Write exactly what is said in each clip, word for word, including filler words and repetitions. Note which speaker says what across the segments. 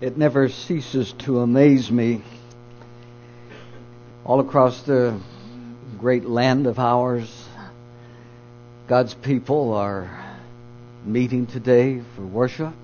Speaker 1: It never ceases to amaze me. All across the great land of ours, God's people are meeting today for worship,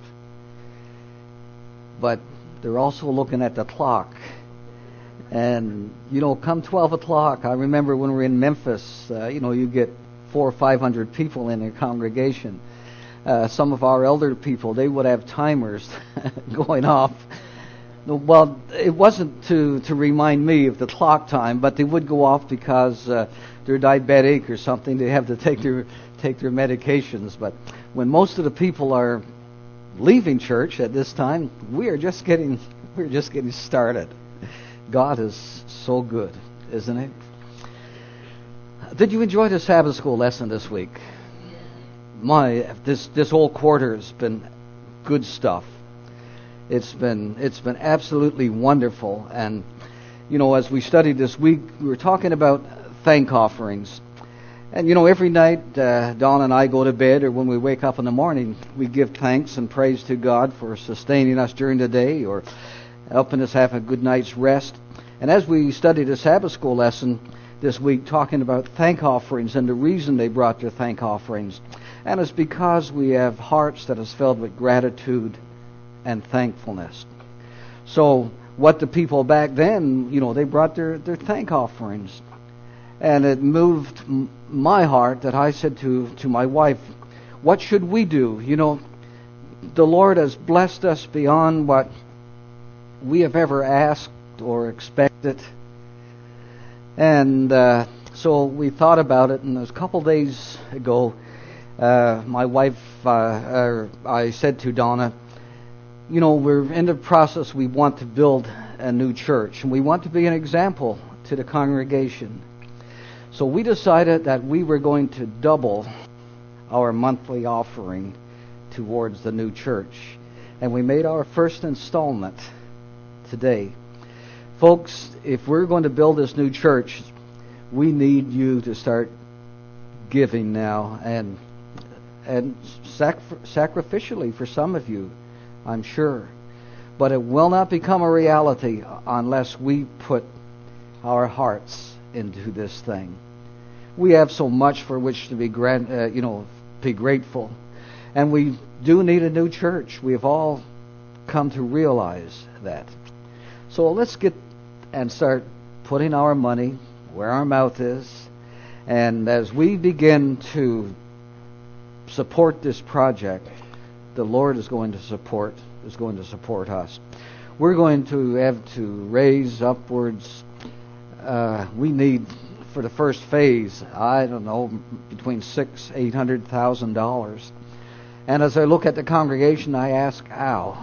Speaker 1: but they're also looking at the clock. And, you know, come twelve o'clock, I remember when we were in Memphis, uh, you know, you get four or five hundred people in a congregation. Uh, some of our elder people, they would have timers going off. Well, it wasn't to, to remind me of the clock time, but they would go off because uh, they're diabetic or something. They have to take their take their medications. But when most of the people are leaving church at this time, we are just getting we're just getting started. God is so good, isn't He? Did you enjoy the Sabbath school lesson this week? My this this whole quarter has been good stuff. It's been it's been absolutely wonderful. And you know, as we studied this week, we were talking about thank offerings. And you know, every night uh, Dawn and I go to bed, or when we wake up in the morning, we give thanks and praise to God for sustaining us during the day, or helping us have a good night's rest. And as we studied the Sabbath school lesson this week, talking about thank offerings and the reason they brought their thank offerings, and it's because we have hearts that is filled with gratitude and thankfulness. So what the people back then, you know, they brought their, their thank offerings. And it moved m- my heart that I said to, to my wife, what should we do? You know, the Lord has blessed us beyond what we have ever asked or expected. And uh, so we thought about it, and it was a couple days ago, uh, my wife, uh, uh, I said to Donna, you know, we're in the process, we want to build a new church, and we want to be an example to the congregation. So we decided that we were going to double our monthly offering towards the new church. And we made our first installment today. Folks, if we're going to build this new church, we need you to start giving now, and and sac- sacrificially for some of you, I'm sure. But it will not become a reality unless we put our hearts into this thing. We have so much for which to be grand, uh, you know, be grateful, and we do need a new church. We have all come to realize that. So let's get and start putting our money where our mouth is, and as we begin to support this project, the Lord is going to support is going to support us. We're going to have to raise upwards. Uh, we need for the first phase, I don't know, between six, eight hundred thousand dollars. And as I look at the congregation, I ask, how?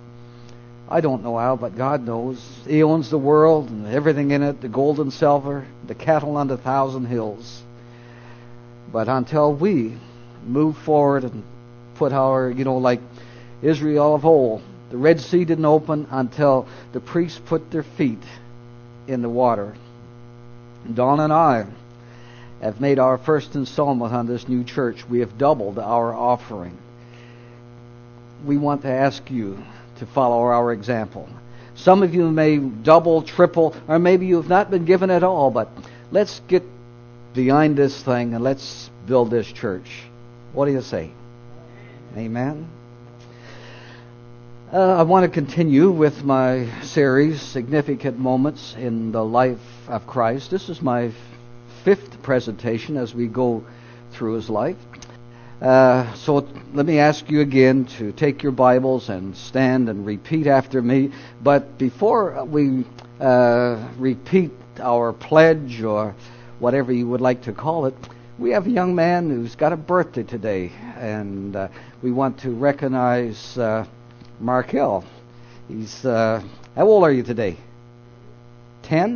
Speaker 1: I don't know how, but God knows. He owns the world and everything in it, the gold and silver, the cattle on the thousand hills. But until we move forward and put our, you know, like Israel of old, the Red Sea didn't open until the priests put their feet in the water. Dawn and I have made our first installment on this new church. We have doubled our offering. We want to ask you to follow our example. Some of you may double, triple, or maybe you have not been given at all, but let's get behind this thing and let's build this church. What do you say? Amen? Uh, I want to continue with my series, Significant Moments in the Life of Christ. This is my fifth presentation as we go through His life. Uh, so let me ask you again to take your Bibles and stand and repeat after me. But before we uh, repeat our pledge or whatever you would like to call it, we have a young man who's got a birthday today, and uh, we want to recognize uh, Markel. He's uh, how old are you today? Ten?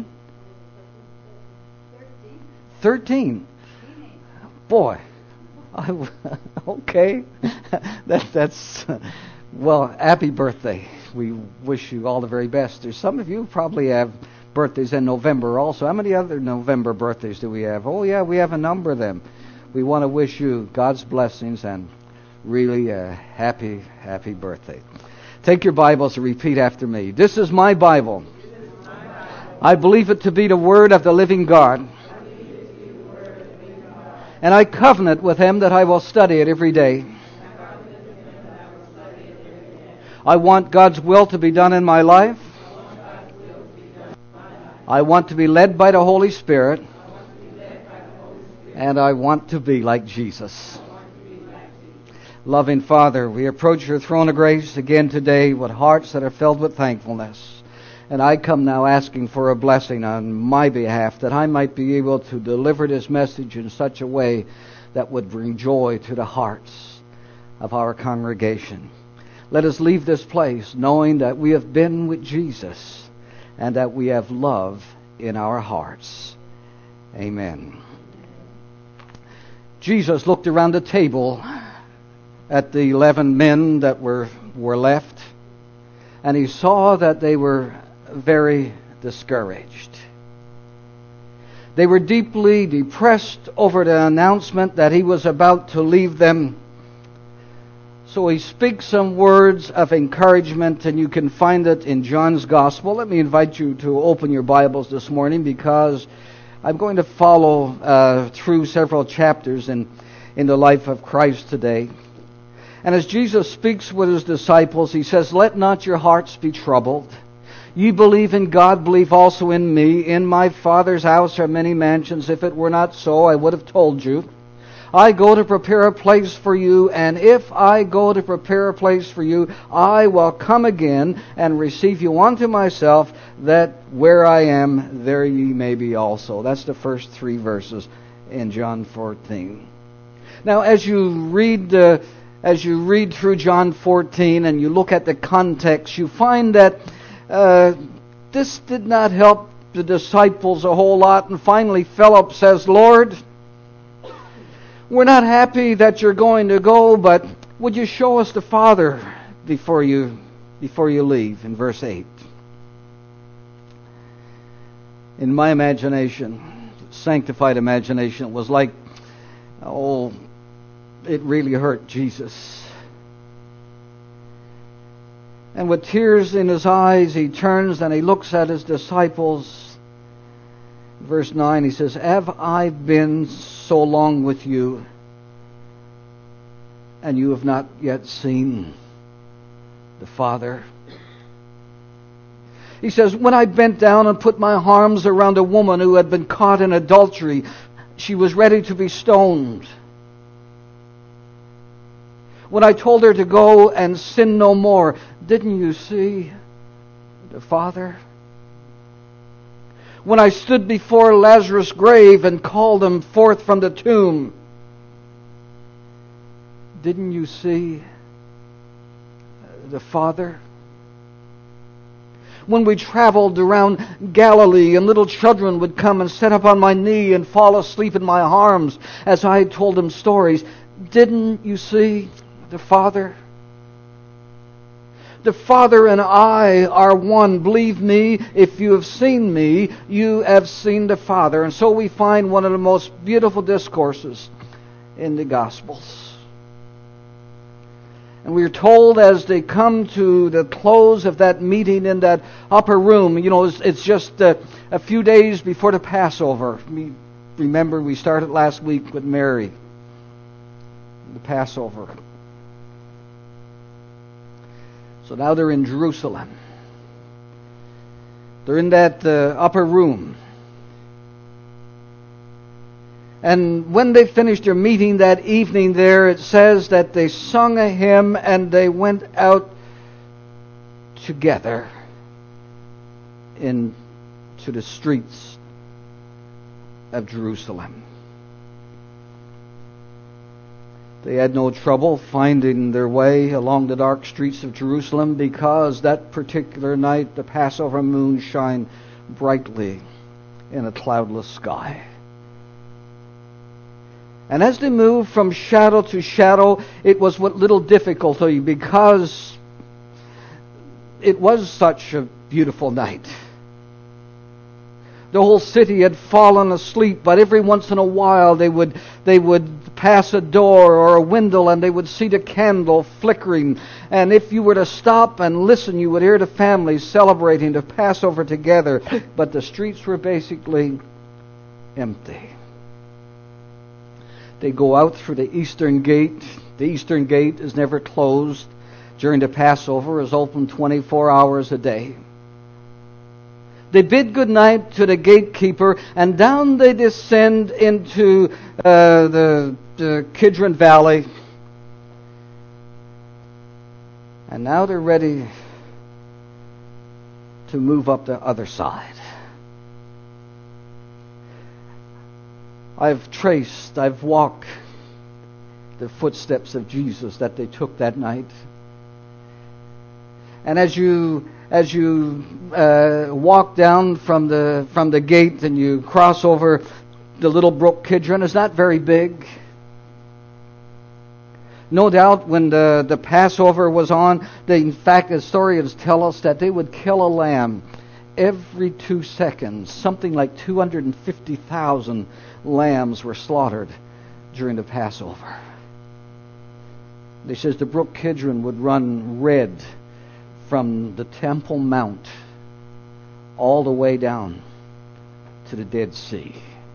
Speaker 1: Thirteen. Boy. I, okay. that that's well, happy birthday. We wish you all the very best. There's some of you probably have birthdays in November also. How many other November birthdays do we have? Oh yeah, we have a number of them. We want to wish you God's blessings and really a happy, happy birthday. Take your Bibles and repeat after me. This is my Bible. I believe it to be the Word of the living God. And I covenant with Him that I will study it every day. I want God's will to be done in my life. I want to be led by the Holy Spirit. And I want to be like Jesus. Loving Father, we approach your throne of grace again today with hearts that are filled with thankfulness. And I come now asking for a blessing on my behalf, that I might be able to deliver this message in such a way that would bring joy to the hearts of our congregation. Let us leave this place knowing that we have been with Jesus and that we have love in our hearts. Amen. Jesus looked around the table at the eleven men that were, were left, and He saw that they were very discouraged. They were deeply depressed over the announcement that He was about to leave them. So He speaks some words of encouragement, and you can find it in John's Gospel. Let me invite you to open your Bibles this morning, because I'm going to follow uh, through several chapters in, in the life of Christ today. And as Jesus speaks with His disciples, He says, "Let not your hearts be troubled. You believe in God, believe also in me. In my Father's house are many mansions. If it were not so, I would have told you. I go to prepare a place for you, and if I go to prepare a place for you, I will come again and receive you unto myself, that where I am, there ye may be also." That's the first three verses in John fourteen. Now, as you read uh, as you read through John fourteen and you look at the context, you find that uh, this did not help the disciples a whole lot. And finally, Philip says, "Lord, we're not happy that you're going to go, but would you show us the Father before you before you leave?" In verse eight. In my imagination, sanctified imagination, it was like, oh, it really hurt Jesus. And with tears in his eyes, he turns and he looks at his disciples. Verse nine, he says, "Have I been so long with you, and you have not yet seen the Father?" He says, "When I bent down and put my arms around a woman who had been caught in adultery, she was ready to be stoned. When I told her to go and sin no more, didn't you see the Father? When I stood before Lazarus' grave and called him forth from the tomb, didn't you see the Father? When we traveled around Galilee and little children would come and sit up on my knee and fall asleep in my arms as I told them stories, didn't you see the Father? The Father and I are one. Believe me, if you have seen me, you have seen the Father." And so we find one of the most beautiful discourses in the Gospels. And we are told as they come to the close of that meeting in that upper room, you know, it's, it's just a, a few days before the Passover. We, remember, we started last week with Mary, the Passover. So now they're in Jerusalem. They're in that uh, upper room. And when they finished their meeting that evening there, it says that they sung a hymn and they went out together into the streets of Jerusalem. They had no trouble finding their way along the dark streets of Jerusalem, because that particular night the Passover moon shined brightly in a cloudless sky. And as they moved from shadow to shadow, it was with little difficulty, because it was such a beautiful night. The whole city had fallen asleep, but every once in a while they would they would pass a door or a window and they would see the candle flickering. And if you were to stop and listen, you would hear the families celebrating the Passover together. But the streets were basically empty. They go out through the eastern gate. The eastern gate is never closed during the Passover. It's open twenty-four hours a day. They bid good night to the gatekeeper, and down they descend into uh, the, the Kidron Valley. And now they're ready to move up the other side. I've traced, I've walked the footsteps of Jesus that they took that night. And as you as you uh, walk down from the from the gate and you cross over the little brook Kidron, it's not very big. No doubt when the, the Passover was on, they, in fact, historians tell us that they would kill a lamb every two seconds. Something like two hundred fifty thousand lambs were slaughtered during the Passover. They says the brook Kidron would run red from the Temple Mount all the way down to the Dead Sea.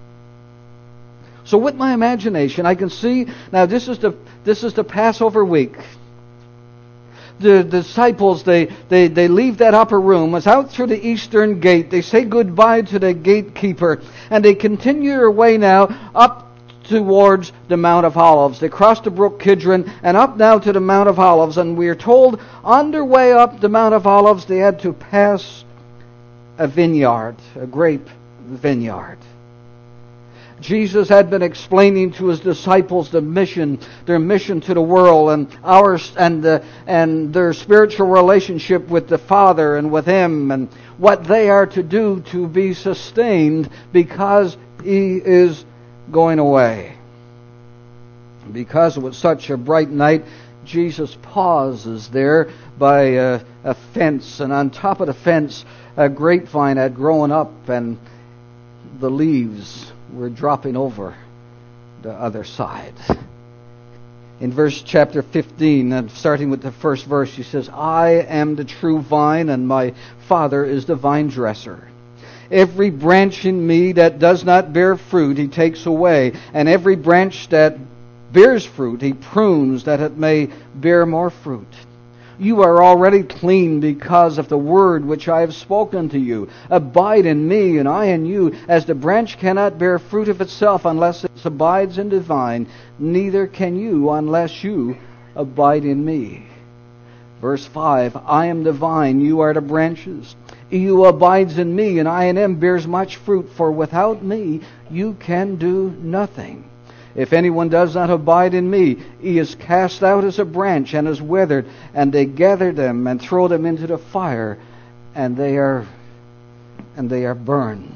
Speaker 1: So with my imagination, I can see, now this is the this is the Passover week. The disciples, they, they, they leave that upper room. It's out through the eastern gate. They say goodbye to the gatekeeper. And they continue their way now up towards the Mount of Olives. They cross the brook Kidron and up now to the Mount of Olives. And we are told on their way up the Mount of Olives, they had to pass a vineyard, a grape vineyard. Jesus had been explaining to his disciples the mission, their mission to the world, and ours, and the, and their spiritual relationship with the Father and with Him, and what they are to do to be sustained because He is going away. Because it was such a bright night, Jesus pauses there by a, a fence, and on top of the fence, a grapevine had grown up, and the leaves were dropping over the other side. In verse chapter fifteen, and starting with the first verse, he says, I am the true vine, and my Father is the vine dresser. Every branch in me that does not bear fruit, He takes away, and every branch that bears fruit, He prunes, that it may bear more fruit. You are already clean because of the word which I have spoken to you. Abide in me, and I in you, as the branch cannot bear fruit of itself unless it abides in the vine, neither can you unless you abide in me. Verse five, I am the vine, you are the branches. He who abides in me, and I in him, bears much fruit, for without me you can do nothing. If anyone does not abide in me, he is cast out as a branch and is withered, and they gather them and throw them into the fire, and they are and they are burned.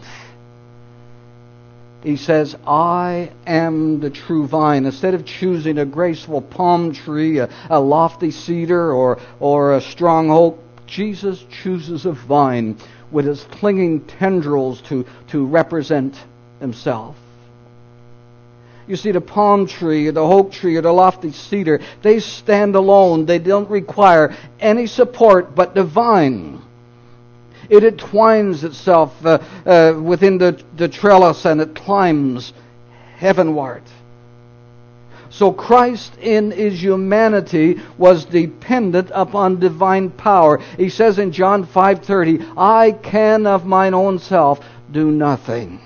Speaker 1: He says, I am the true vine. Instead of choosing a graceful palm tree, a, a lofty cedar, or or a strong oak, Jesus chooses a vine with its clinging tendrils to, to represent Himself. You see, the palm tree, or the oak tree, or the lofty cedar, they stand alone. They don't require any support but the vine. It entwines itself uh, uh, within the, the trellis, and it climbs heavenward. So Christ in His humanity was dependent upon divine power. He says in John five thirty, I can of mine own self do nothing.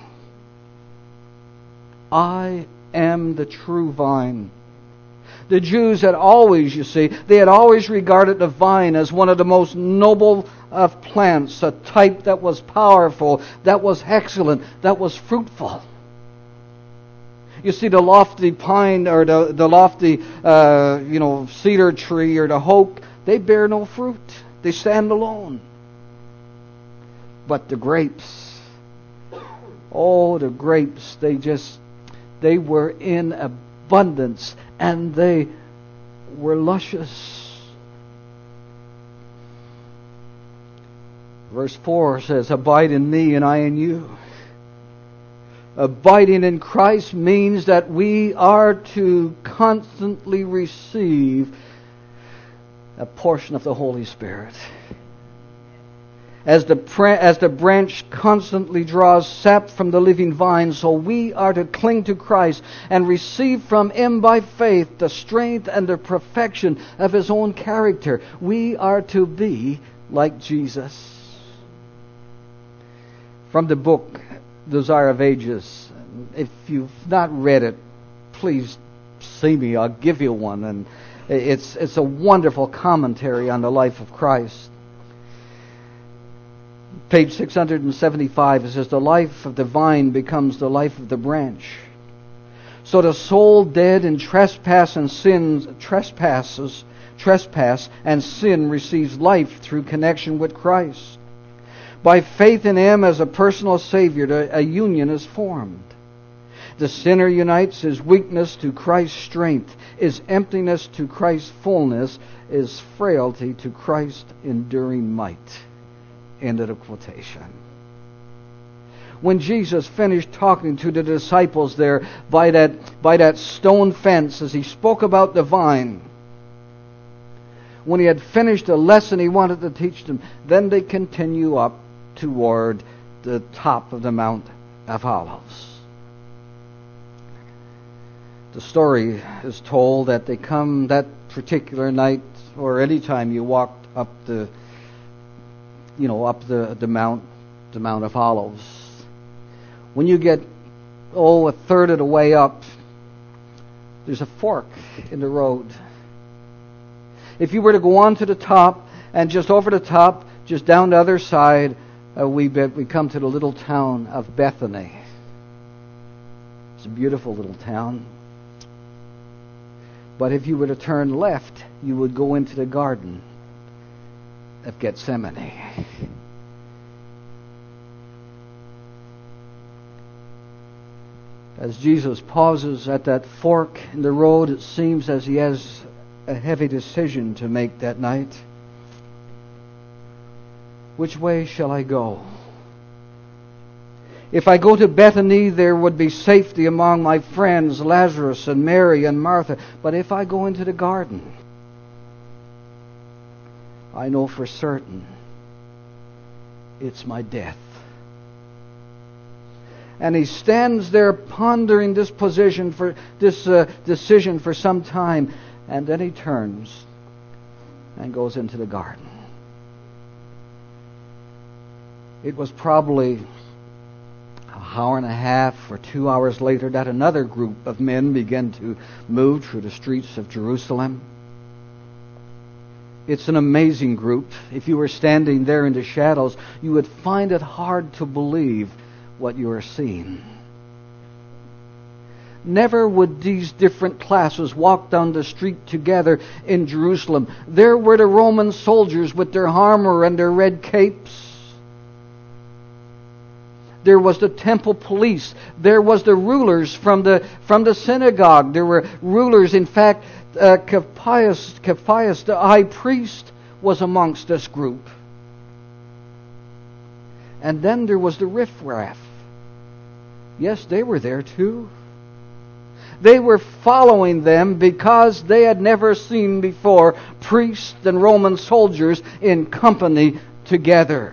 Speaker 1: I am the true vine. The Jews had always, you see, they had always regarded the vine as one of the most noble of plants, a type that was powerful, that was excellent, that was fruitful. You see, the lofty pine or the, the lofty, uh, you know, cedar tree or the oak, they bear no fruit. They stand alone. But the grapes, oh, the grapes, they just, they were in abundance and they were luscious. Verse four says, abide in me and I in you. Abiding in Christ means that we are to constantly receive a portion of the Holy Spirit. As the, pra- as the branch constantly draws sap from the living vine, so we are to cling to Christ and receive from Him by faith the strength and the perfection of His own character. We are to be like Jesus. From the book Desire of Ages, if you've not read it, please see me. I'll give you one. And it's it's a wonderful commentary on the life of Christ. Page six hundred seventy-five, it says, the life of the vine becomes the life of the branch. So the soul dead in trespass and sins, trespasses, trespass and sin receives life through connection with Christ. By faith in Him as a personal Savior, a union is formed. The sinner unites his weakness to Christ's strength, his emptiness to Christ's fullness, his frailty to Christ's enduring might. End of the quotation. When Jesus finished talking to the disciples there by that, by that stone fence, as He spoke about the vine, when He had finished the lesson He wanted to teach them, then they continue up toward the top of the Mount of Olives. The story is told that they come that particular night, or any time you walked up the you know, up the, the mount, the Mount of Olives. When you get, oh, a third of the way up, there's a fork in the road. If you were to go on to the top, and just over the top, just down the other side, a wee bit, we come to the little town of Bethany. It's a beautiful little town. But if you were to turn left, you would go into the garden of Gethsemane. As Jesus pauses at that fork in the road, it seems as He has a heavy decision to make that night. Which way shall I go? If I go to Bethany, there would be safety among my friends, Lazarus and Mary and Martha. But if I go into the garden, I know for certain it's my death. And He stands there pondering this position for this uh, decision for some time, and then He turns and goes into the garden. It was probably an hour and a half or two hours later that another group of men began to move through the streets of Jerusalem. It's an amazing group. If you were standing there in the shadows, you would find it hard to believe what you are seeing. Never would these different classes walk down the street together in Jerusalem. There were the Roman soldiers with their armor and their red capes. There was the temple police. There was the rulers from the from the synagogue. There were rulers. In fact, uh, Caiaphas, Caiaphas, the high priest, was amongst this group. And then there was the riffraff. Yes, they were there too. They were following them because they had never seen before priests and Roman soldiers in company together.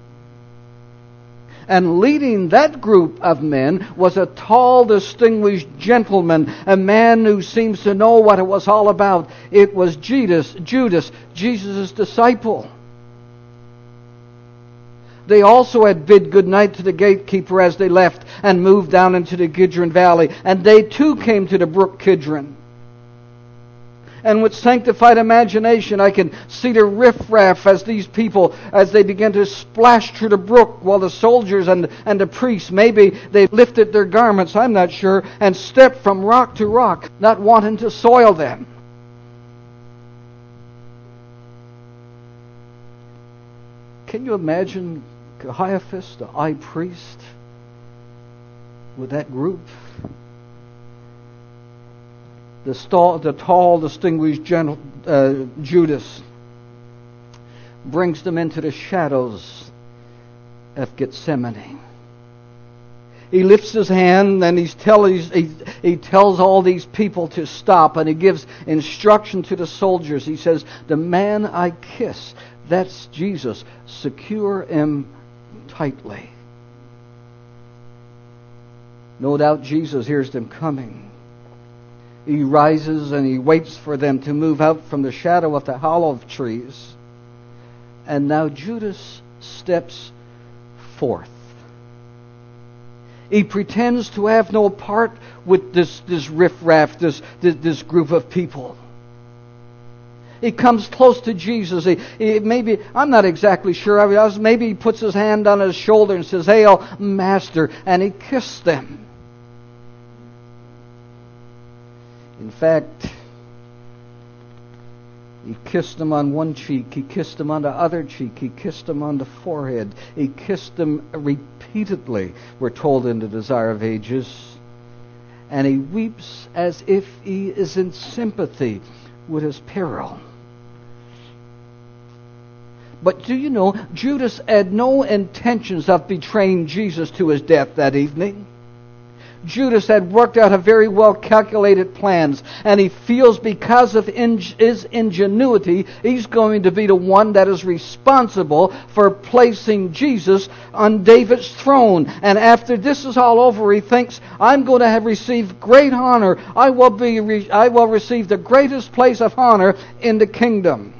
Speaker 1: And leading that group of men was a tall, distinguished gentleman, a man who seems to know what it was all about. It was Judas, Judas, Jesus' disciple. They also had bid good night to the gatekeeper as they left and moved down into the Kidron Valley. And they too came to the brook Kidron. And with sanctified imagination, I can see the riffraff as these people, as they began to splash through the brook, while the soldiers and, and the priests, maybe they lifted their garments, I'm not sure, and stepped from rock to rock, not wanting to soil them. Can you imagine Caiaphas, the high priest, with that group? The, stall, the tall, distinguished gentle, uh, Judas brings them into the shadows of Gethsemane. he lifts his hand and he's tell, he's, he, he tells all these people to stop, and he gives instruction to the soldiers. He says, the man I kiss, that's Jesus, secure him tightly. No doubt Jesus hears them coming. He rises and he waits for them to move out from the shadow of the olive trees. And now Judas steps forth. He pretends to have no part with this, this riffraff, this, this, this group of people. He comes close to Jesus. He, he maybe I'm not exactly sure. I was, maybe he puts his hand on his shoulder and says, "Hail, Master," and he kissed them. In fact, he kissed them on one cheek. He kissed them on the other cheek. He kissed them on the forehead. He kissed them repeatedly, we're told in the Desire of Ages. And he weeps as if he is in sympathy with his peril. But do you know, Judas had no intentions of betraying Jesus to his death that evening. Judas had worked out a very well calculated plans, and he feels because of his ingenuity, he's going to be the one that is responsible for placing Jesus on David's throne. And after this is all over, he thinks, I'm going to have received great honor. I will be, I will receive the greatest place of honor in the kingdom.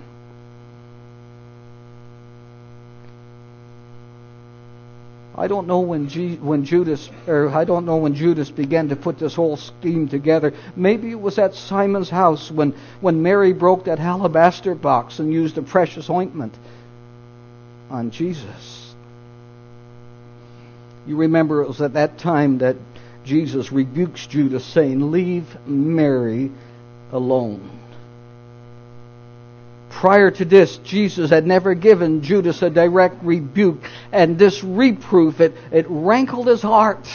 Speaker 1: I don't know when G, when Judas, or I don't know when Judas began to put this whole scheme together. Maybe it was at Simon's house when, when Mary broke that alabaster box and used the precious ointment on Jesus. You remember it was at that time that Jesus rebukes Judas, saying, "Leave Mary alone." Prior to this, Jesus had never given Judas a direct rebuke, and this reproof, it, it rankled his heart.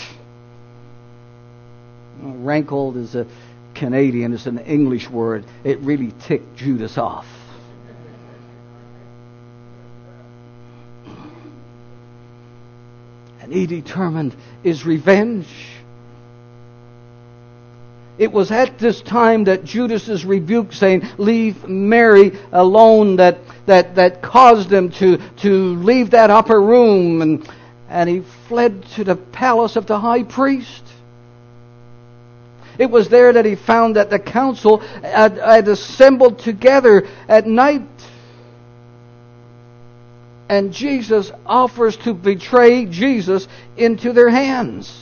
Speaker 1: Well, rankled is a Canadian, it's an English word. It really ticked Judas off. And he determined his revenge. It was at this time that Judas's rebuke, saying, "Leave Mary alone," that that that caused him to to leave that upper room, and and he fled to the palace of the high priest. It was there that he found that the council had, had assembled together at night, and Jesus offers to betray Jesus into their hands.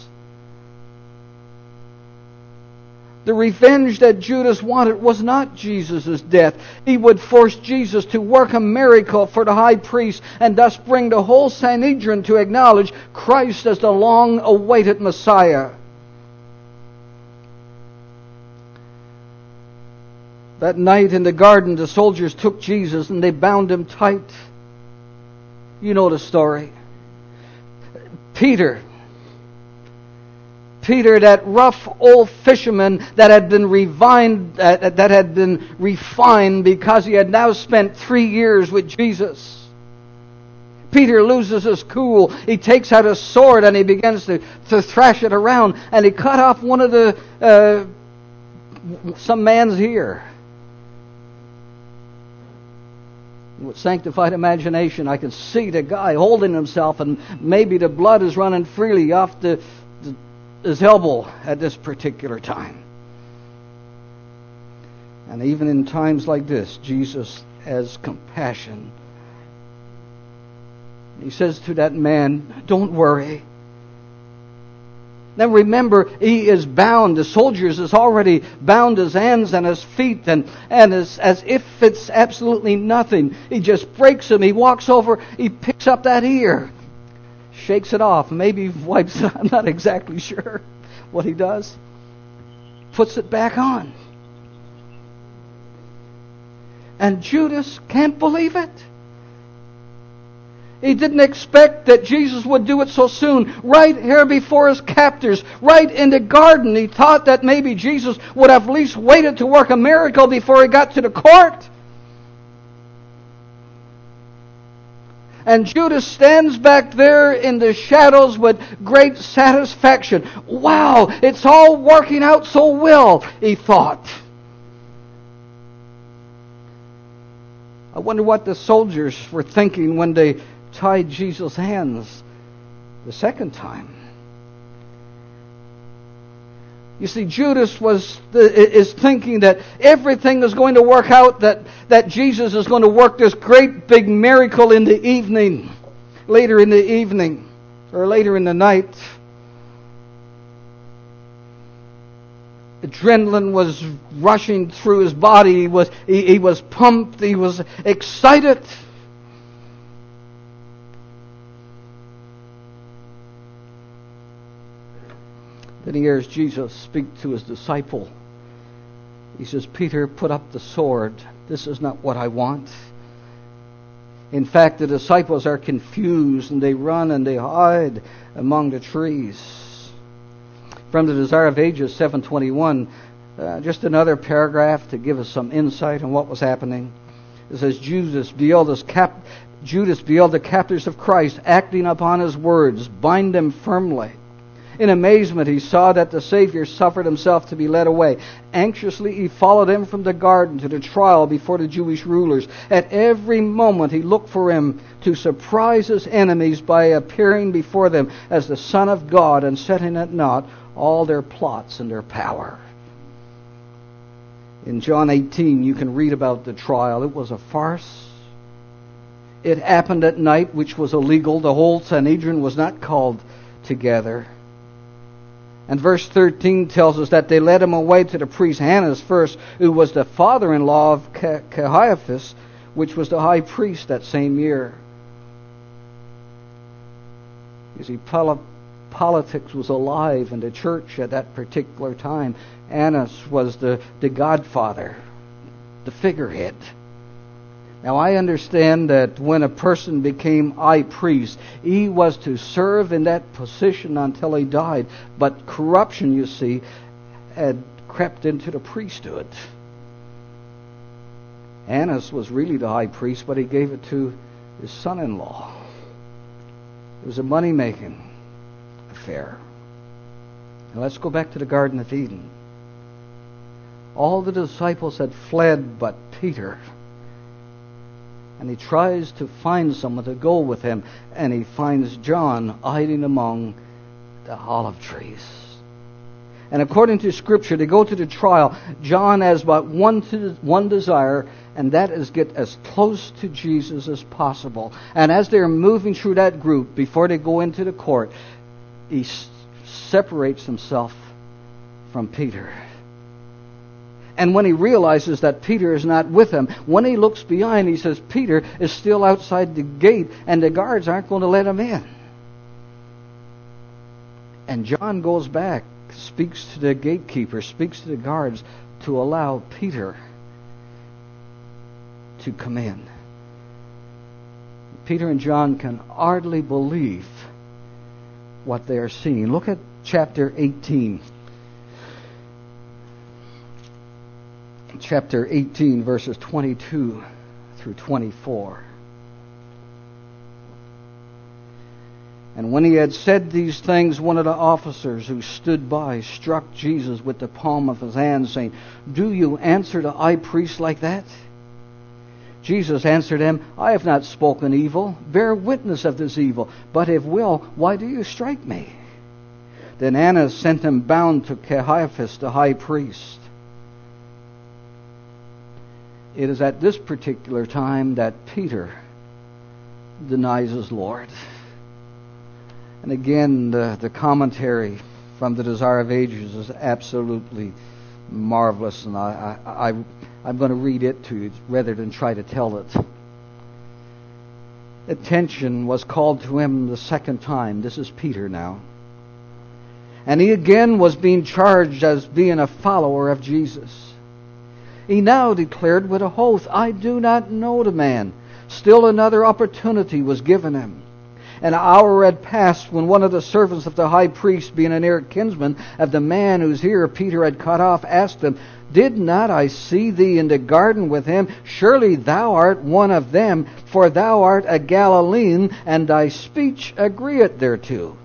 Speaker 1: The revenge that Judas wanted was not Jesus' death. He would force Jesus to work a miracle for the high priest and thus bring the whole Sanhedrin to acknowledge Christ as the long-awaited Messiah. That night in the garden, the soldiers took Jesus and they bound him tight. You know the story. Peter... Peter, that rough old fisherman that had been refined, uh, that had been refined because he had now spent three years with Jesus. Peter loses his cool. He takes out his sword and he begins to, to thrash it around, and he cut off one of the uh, some man's ear. With sanctified imagination, I can see the guy holding himself, and maybe the blood is running freely off the his elbow at this particular time. And even in times like this, Jesus has compassion. He says to that man, "Don't worry." Now remember, he is bound. The soldiers has already bound his hands and his feet, and, and as, as if it's absolutely nothing. He just breaks him. He walks over, he picks up that ear, shakes it off, maybe wipes it. I'm not exactly sure what he does. Puts it back on. And Judas can't believe it. He didn't expect that Jesus would do it so soon. Right here before his captors, right in the garden, he thought that maybe Jesus would have at least waited to work a miracle before he got to the court. And Judas stands back there in the shadows with great satisfaction. Wow, it's all working out so well, he thought. I wonder what the soldiers were thinking when they tied Jesus' hands the second time. You see, Judas was is thinking that everything is going to work out, that, that Jesus is going to work this great big miracle in the evening, later in the evening, or later in the night. Adrenaline was rushing through his body. He was, he, he was pumped. He was excited. Then he hears Jesus speak to his disciple. He says, Peter, put up the sword. This is not what I want. In fact, the disciples are confused and they run and they hide among the trees. From the Desire of Ages seven twenty-one, uh, just another paragraph to give us some insight on what was happening. It says, Judas beheld, his cap- Judas beheld the captors of Christ acting upon his words, bind them firmly. In amazement, he saw that the Savior suffered himself to be led away. Anxiously, he followed him from the garden to the trial before the Jewish rulers. At every moment, he looked for him to surprise his enemies by appearing before them as the Son of God and setting at naught all their plots and their power. In John eighteen, you can read about the trial. It was a farce. It happened at night, which was illegal. The whole Sanhedrin was not called together. And verse thirteen tells us that they led him away to the priest Annas first, who was the father-in-law of Caiaphas, which was the high priest that same year. You see, politics was alive in the church at that particular time. Annas was the, the godfather, the figurehead. Now, I understand that when a person became high priest, he was to serve in that position until he died. But corruption, you see, had crept into the priesthood. Annas was really the high priest, but he gave it to his son-in-law. It was a money-making affair. Now, let's go back to the Garden of Eden. All the disciples had fled but Peter. And he tries to find someone to go with him. And he finds John hiding among the olive trees. And according to Scripture, to go to the trial, John has but one, to, one desire, and that is get as close to Jesus as possible. And as they're moving through that group, before they go into the court, he s- separates himself from Peter. And when he realizes that Peter is not with him, when he looks behind, he says, Peter is still outside the gate, and the guards aren't going to let him in. And John goes back, speaks to the gatekeeper, speaks to the guards to allow Peter to come in. Peter and John can hardly believe what they are seeing. Look at chapter eighteen. Chapter eighteen, verses twenty-two through twenty-four. And when he had said these things, one of the officers who stood by struck Jesus with the palm of his hand, saying, Do you answer the high priest like that? Jesus answered him, I have not spoken evil. Bear witness of this evil. But if will, why do you strike me? Then Annas sent him bound to Caiaphas, the high priest. It is at this particular time that Peter denies his Lord. And again, the, the commentary from the Desire of Ages is absolutely marvelous, and I, I, I, I'm going to read it to you rather than try to tell it. Attention was called to him the second time. This is Peter now. And he again was being charged as being a follower of Jesus. He now declared with a oath, I do not know the man. Still another opportunity was given him. An hour had passed when one of the servants of the high priest, being a near kinsman of the man whose ear Peter had cut off, asked him, Did not I see thee in the garden with him? Surely thou art one of them, for thou art a Galilean, and thy speech agreeth thereto.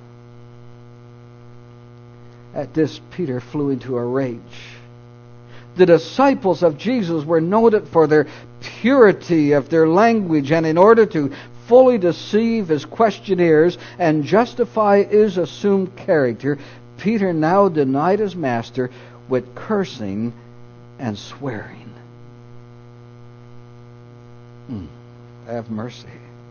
Speaker 1: At this, Peter flew into a rage. The disciples of Jesus were noted for their purity of their language, and in order to fully deceive his questioners and justify his assumed character, Peter now denied his master with cursing and swearing. Mm, have mercy.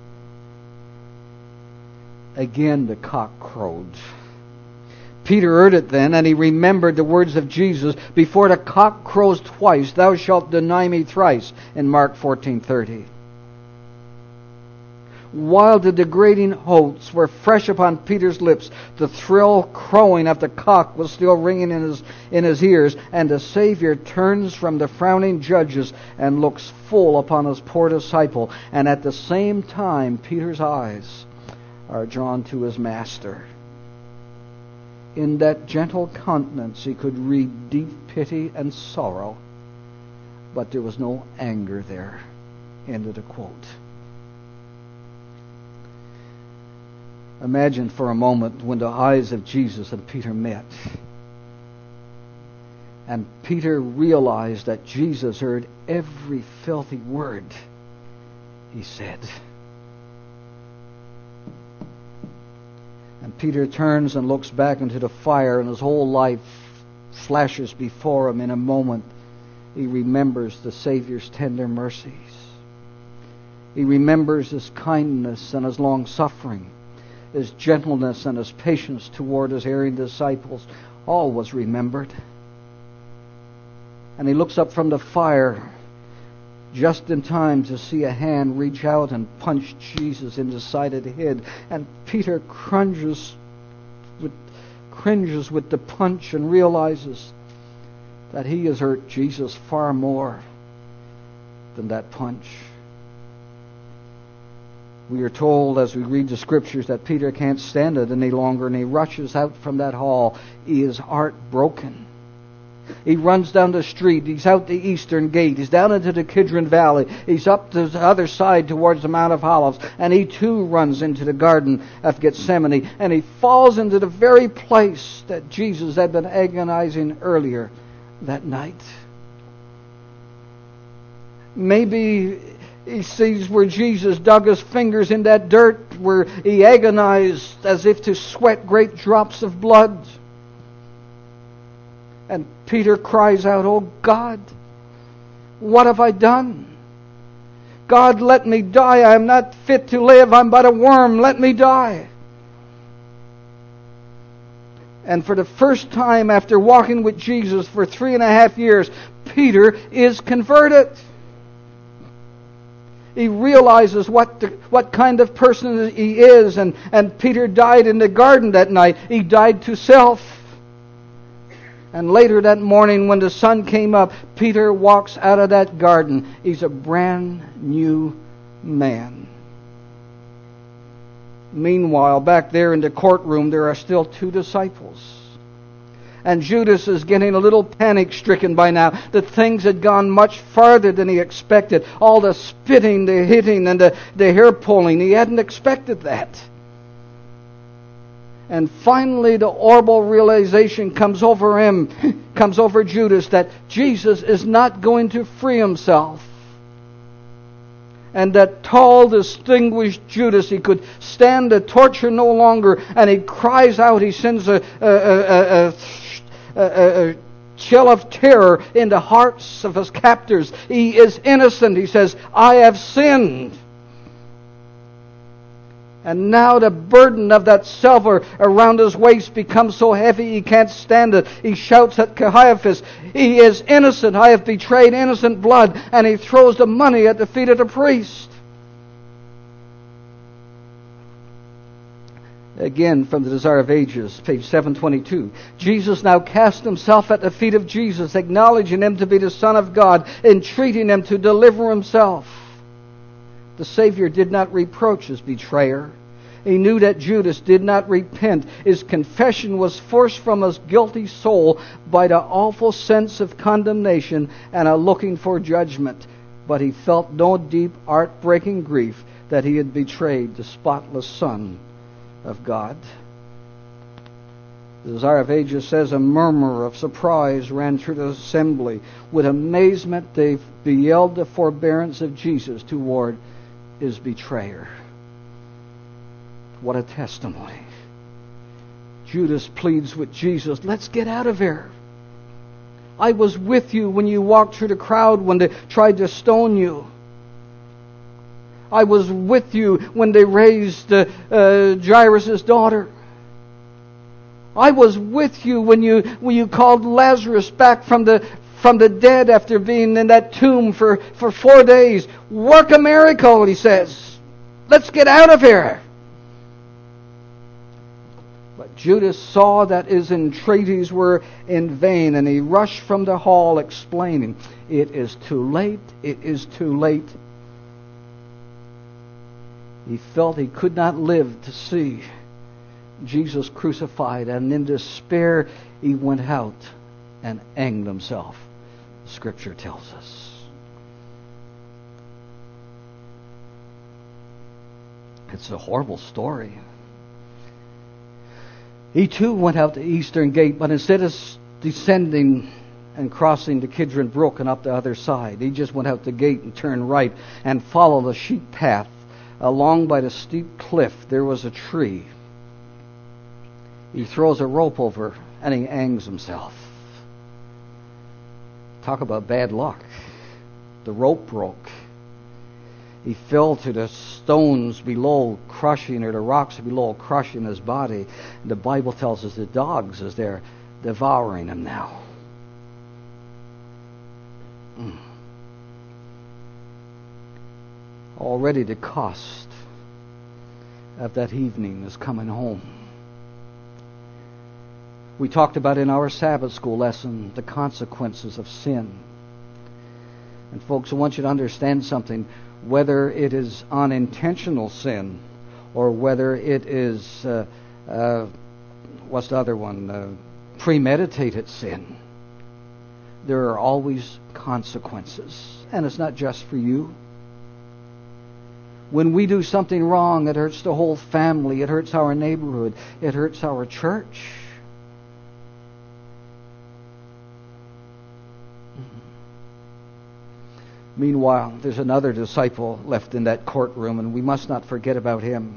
Speaker 1: Again the cock crowed. Peter heard it then, and he remembered the words of Jesus, before the cock crows twice, thou shalt deny me thrice, in Mark fourteen thirty. While the degrading oaths were fresh upon Peter's lips, the shrill crowing of the cock was still ringing in his, in his ears, and the Savior turns from the frowning judges and looks full upon his poor disciple, and at the same time Peter's eyes are drawn to his Master. In that gentle countenance he could read deep pity and sorrow, but there was no anger there. Ended the quote. Imagine for a moment when the eyes of Jesus and Peter met, and Peter realized that Jesus heard every filthy word he said. And Peter turns and looks back into the fire, and his whole life flashes before him in a moment. He remembers the Savior's tender mercies. He remembers his kindness and his long-suffering, his gentleness and his patience toward his erring disciples. All was remembered. And he looks up from the fire just in time to see a hand reach out and punch Jesus in the side of the head. And Peter cringes with, cringes with the punch and realizes that he has hurt Jesus far more than that punch. We are told as we read the Scriptures that Peter can't stand it any longer, and he rushes out from that hall. He is heartbroken. He runs down the street. He's out the eastern gate. He's down into the Kidron Valley. He's up to the other side towards the Mount of Olives. And he too runs into the Garden of Gethsemane. And he falls into the very place that Jesus had been agonizing earlier that night. Maybe he sees where Jesus dug his fingers in that dirt, where he agonized as if to sweat great drops of blood. And Peter cries out, "Oh God, what have I done? God, let me die. I am not fit to live. I'm but a worm. Let me die." And for the first time after walking with Jesus for three and a half years, Peter is converted. He realizes what the, what kind of person he is. And, and Peter died in the garden that night. He died to self. And later that morning when the sun came up, Peter walks out of that garden. He's a brand new man. Meanwhile, back there in the courtroom, there are still two disciples. And Judas is getting a little panic-stricken by now. The things had gone much farther than he expected. All the spitting, the hitting, and the, the hair-pulling. He hadn't expected that. And finally the horrible realization comes over him, comes over Judas, that Jesus is not going to free himself. And that tall, distinguished Judas, he could stand the torture no longer, and he cries out, he sends a, a, a, a, a, a chill of terror in the hearts of his captors. He is innocent. He says, "I have sinned." And now the burden of that silver around his waist becomes so heavy he can't stand it. He shouts at Caiaphas, "He is innocent. I have betrayed innocent blood." And he throws the money at the feet of the priest. Again, from the Desire of Ages, page seven twenty-two. Jesus now cast himself at the feet of Jesus, acknowledging him to be the Son of God, entreating him to deliver himself. The Savior did not reproach his betrayer. He knew that Judas did not repent. His confession was forced from his guilty soul by the awful sense of condemnation and a looking for judgment. But he felt no deep, heart-breaking grief that he had betrayed the spotless Son of God. The Desire of Ages says, a murmur of surprise ran through the assembly. With amazement they beheld the forbearance of Jesus toward his betrayer. What a testimony. Judas pleads with Jesus, let's get out of here. I was with you when you walked through the crowd when they tried to stone you. I was with you when they raised uh, uh, Jairus' daughter. I was with you when you when you called Lazarus back from the from the dead after being in that tomb for, for four days. Work a miracle, he says. Let's get out of here. But Judas saw that his entreaties were in vain, and he rushed from the hall explaining, it is too late, it is too late. He felt he could not live to see Jesus crucified, and in despair he went out and hanged himself. Scripture tells us. It's a horrible story. He too went out the eastern gate, but instead of descending and crossing the Kidron Brook and up the other side, he just went out the gate and turned right and followed the sheep path. Along by the steep cliff there was a tree. He throws a rope over and he hangs himself. Talk about bad luck. The rope broke. He fell to the stones below, crushing, or the rocks below, crushing his body. The Bible tells us the dogs is there devouring him now. Mm. Already the cost of that evening is coming home. We talked about in our Sabbath school lesson the consequences of sin. And folks, I want you to understand something. Whether it is unintentional sin or whether it is, uh, uh, what's the other one, uh, premeditated sin, there are always consequences. And it's not just for you. When we do something wrong, it hurts the whole family, it hurts our neighborhood, it hurts our church. Meanwhile, there's another disciple left in that courtroom, and we must not forget about him.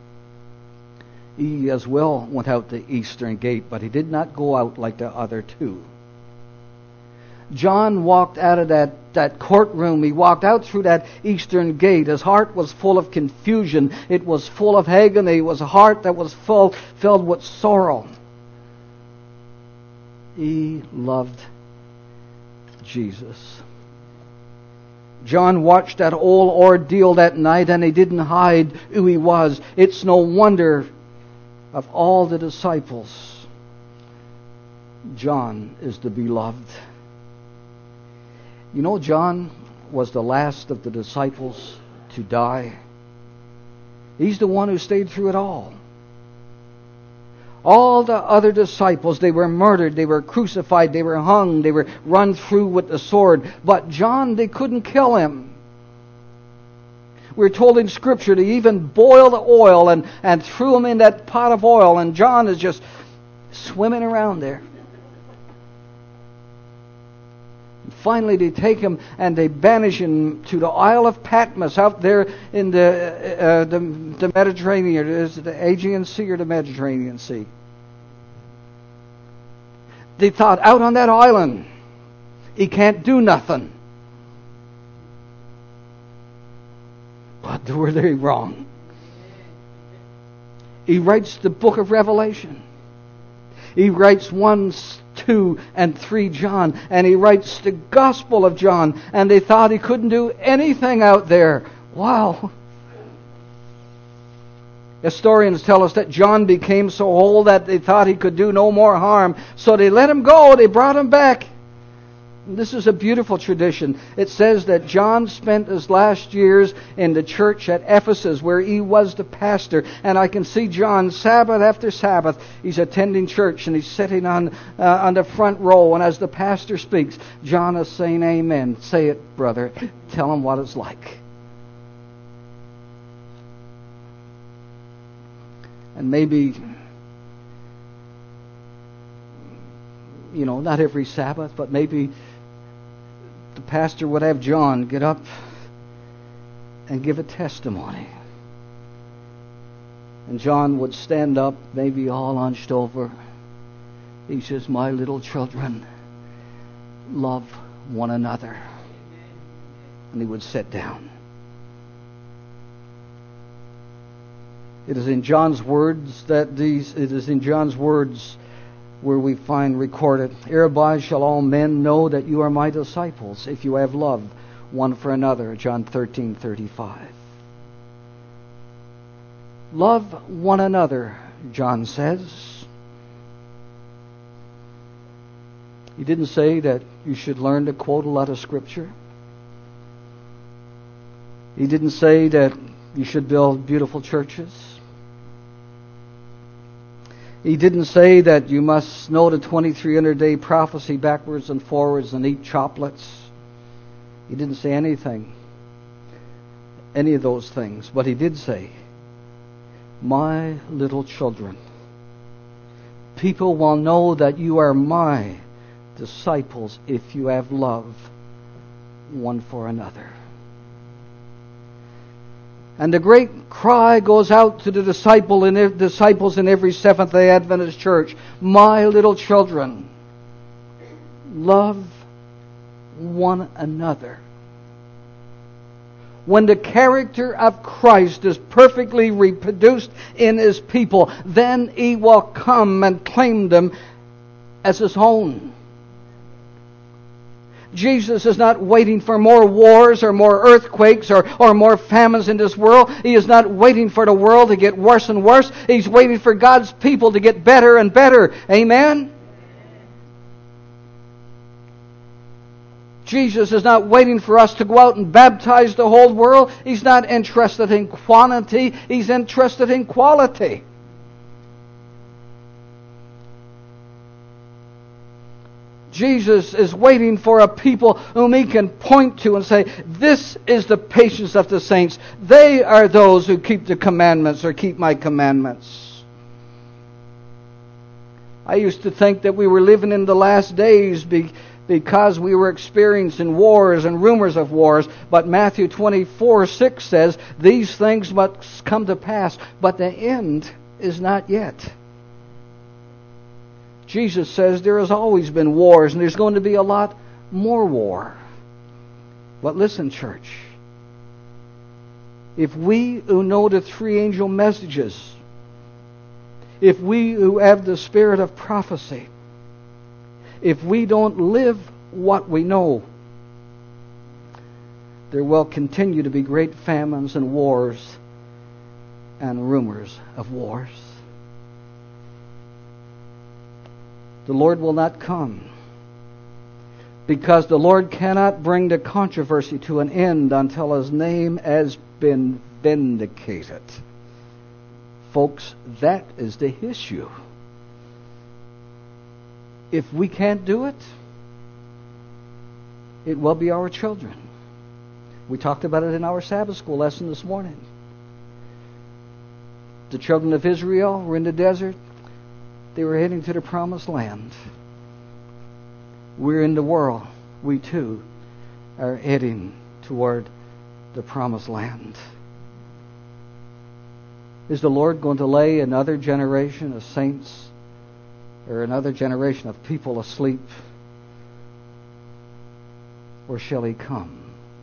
Speaker 1: He as well went out the eastern gate, but he did not go out like the other two. John walked out of that, that courtroom. He walked out through that eastern gate. His heart was full of confusion. It was full of agony. It was a heart that was full, filled with sorrow. He loved Jesus. John watched that whole ordeal that night, and he didn't hide who he was. It's no wonder of all the disciples, John is the beloved. You know, John was the last of the disciples to die. He's the one who stayed through it all. All the other disciples, they were murdered, they were crucified, they were hung, they were run through with the sword. But John, they couldn't kill him. We're told in Scripture they even boiled the oil and, and threw him in that pot of oil, and John is just swimming around there. Finally, they take him and they banish him to the Isle of Patmos out there in the uh, the, the Mediterranean. Is it the Aegean Sea or the Mediterranean Sea? They thought, out on that island, he can't do nothing. But were they wrong? He writes the book of Revelation. He writes one, two, and three John, and he writes the Gospel of John, and they thought he couldn't do anything out there. Wow. Historians tell us that John became so old that they thought he could do no more harm, so they let him go, they brought him back. This is a beautiful tradition. It says that John spent his last years in the church at Ephesus, where he was the pastor. And I can see John, Sabbath after Sabbath, he's attending church and he's sitting on uh, on the front row. And as the pastor speaks, John is saying, "Amen. Say it, brother. Tell him what it's like." And maybe, you know, not every Sabbath, but maybe the pastor would have John get up and give a testimony. And John would stand up, maybe all hunched over. He says, "My little children, love one another." And he would sit down. It is in John's words that these, it is in John's words where we find recorded, "Hereby shall all men know that you are my disciples, if you have love one for another." John thirteen thirty-five. Love one another, John says. He didn't say that you should learn to quote a lot of Scripture. He didn't say that you should build beautiful churches. He didn't say that you must know the twenty-three hundred day prophecy backwards and forwards and eat chocolates. He didn't say anything, any of those things. But he did say, "My little children, people will know that you are my disciples if you have love one for another." And the great cry goes out to the disciple and disciples in every Seventh-day Adventist church. "My little children, love one another." When the character of Christ is perfectly reproduced in His people, then He will come and claim them as His own. Jesus is not waiting for more wars or more earthquakes or, or more famines in this world. He is not waiting for the world to get worse and worse. He's waiting for God's people to get better and better. Amen? Jesus is not waiting for us to go out and baptize the whole world. He's not interested in quantity. He's interested in quality. Jesus is waiting for a people whom He can point to and say, "This is the patience of the saints. They are those who keep the commandments or keep my commandments." I used to think that we were living in the last days because we were experiencing wars and rumors of wars. But Matthew twenty-four six says, "These things must come to pass, but the end is not yet." Jesus says there has always been wars, and there's going to be a lot more war. But listen, church. If we who know the three angel messages, if we who have the spirit of prophecy, if we don't live what we know, there will continue to be great famines and wars and rumors of wars. The Lord will not come, because the Lord cannot bring the controversy to an end until His name has been vindicated. Folks, that is the issue. If we can't do it, it will be our children. We talked about it in our Sabbath school lesson this morning. The children of Israel were in the desert. They were heading to the promised land. We're in the world. We too are heading toward the promised land. Is the Lord going to lay another generation of saints or another generation of people asleep? Or shall He come?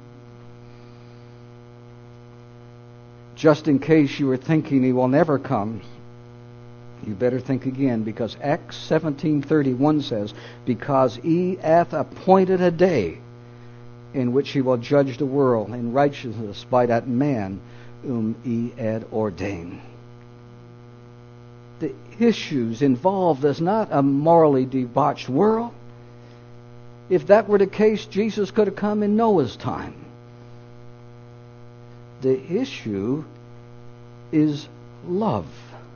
Speaker 1: Just in case you were thinking He will never come, you better think again, because Acts seventeen thirty-one says, "Because He hath appointed a day in which He will judge the world in righteousness by that man whom He had ordained." The issues involved is not a morally debauched world. If that were the case, Jesus could have come in Noah's time. The issue is love.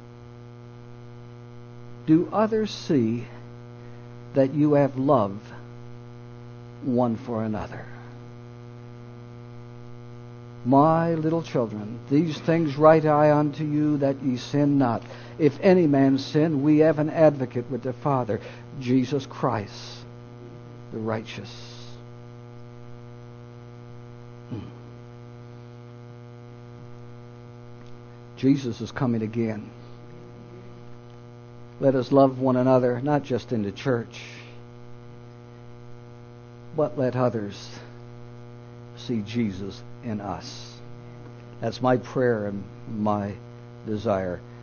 Speaker 1: Do others see that you have love one for another? My little children, these things write I unto you, that ye sin not. If any man sin, we have an advocate with the Father, Jesus Christ, the righteous. Hmm. Jesus is coming again. Let us love one another, not just in the church, but let others see Jesus in us. That's my prayer and my desire.